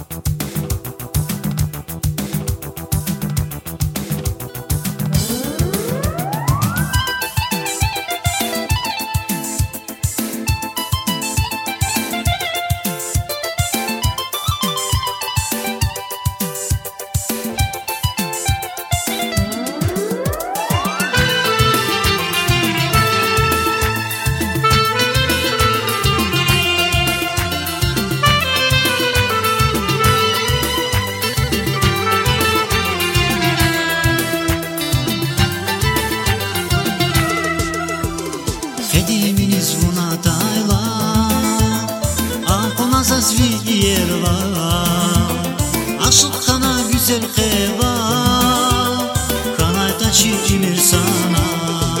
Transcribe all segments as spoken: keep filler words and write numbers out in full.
Yerva aşıkana güzel heva kanayta çiğimir sana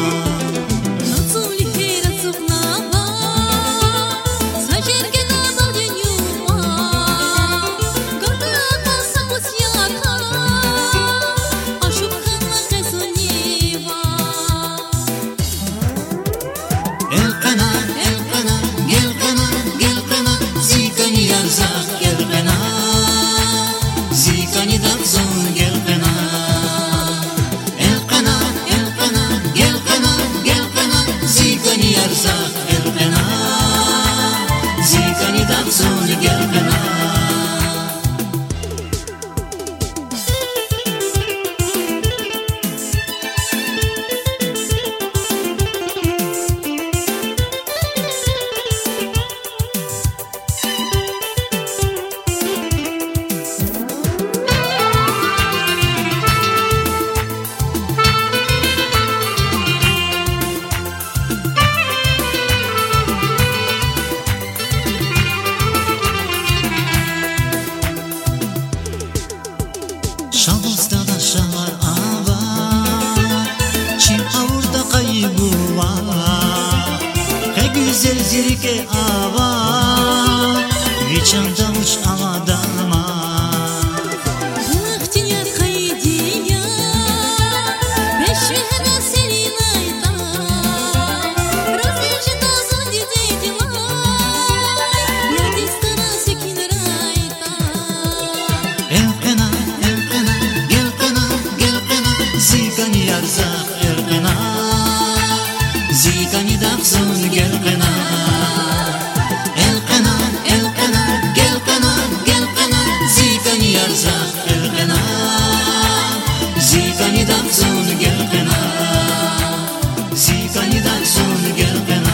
Şavuzda şavar ava Çin avurda kaybuva He güzel zirke ava Viçanda uç avadama Zikani dafzun gel qana El qana el qana gel qana gel qana Zikani yarzaq el qana Zikani dafzun gel qana Zikani dafzun gel qana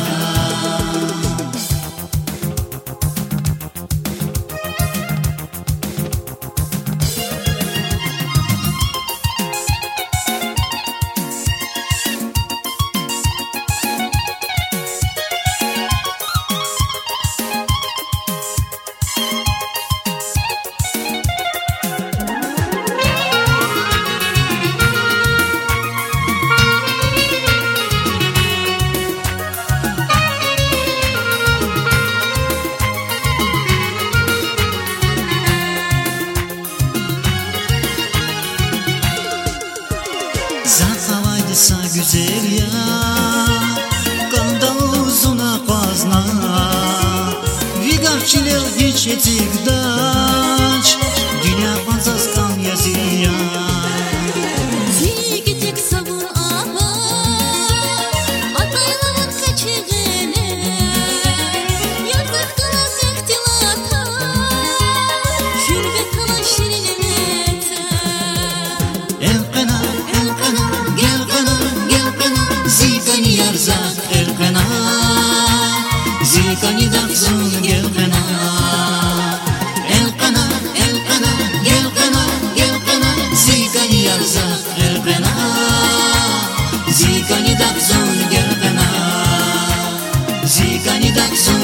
Sa güzel ya Kanda uzuna pazna Vigavçiler hiç etik daç Dünya panzas kan yazıya Zigetek sabun ava Ataylavan kaçırgene Yazdık kalan zektilata Şürbet kalan şirinemete El qana el qana gel qana Zikani yarzaq el qana Zikani dafzun gel qana El qana el qana gel qana gel qana Zikani yarzaq el qana Zikani dafzun gel qana Zikani dafzun